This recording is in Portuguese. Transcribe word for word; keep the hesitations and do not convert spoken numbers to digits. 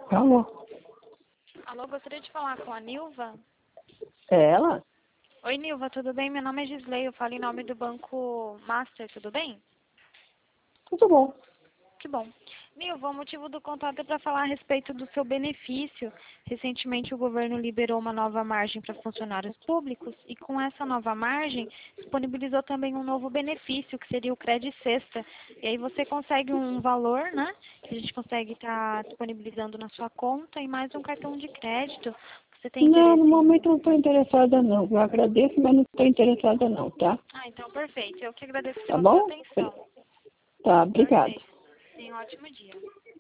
Alô? Alô, gostaria de falar com a Nilva? É ela? Oi, Nilva, tudo bem? Meu nome é Gisley, eu falo em nome do Banco Master, tudo bem? Tudo bom. Que bom. Nilva, o motivo do contato é para falar a respeito do seu benefício. Recentemente o governo liberou uma nova margem para funcionários públicos e com essa nova margem disponibilizou também um novo benefício, que seria o Credit Sexta. E aí você consegue um valor, né, que a gente consegue estar disponibilizando na sua conta e mais um cartão de crédito. Você tem Não, interesse no em... momento não estou interessada não. Eu agradeço, mas não estou interessada não, tá? Ah, então perfeito. Eu que agradeço Tá pela sua bom? atenção. Tá, obrigado. Perfeito. Tenha um ótimo dia.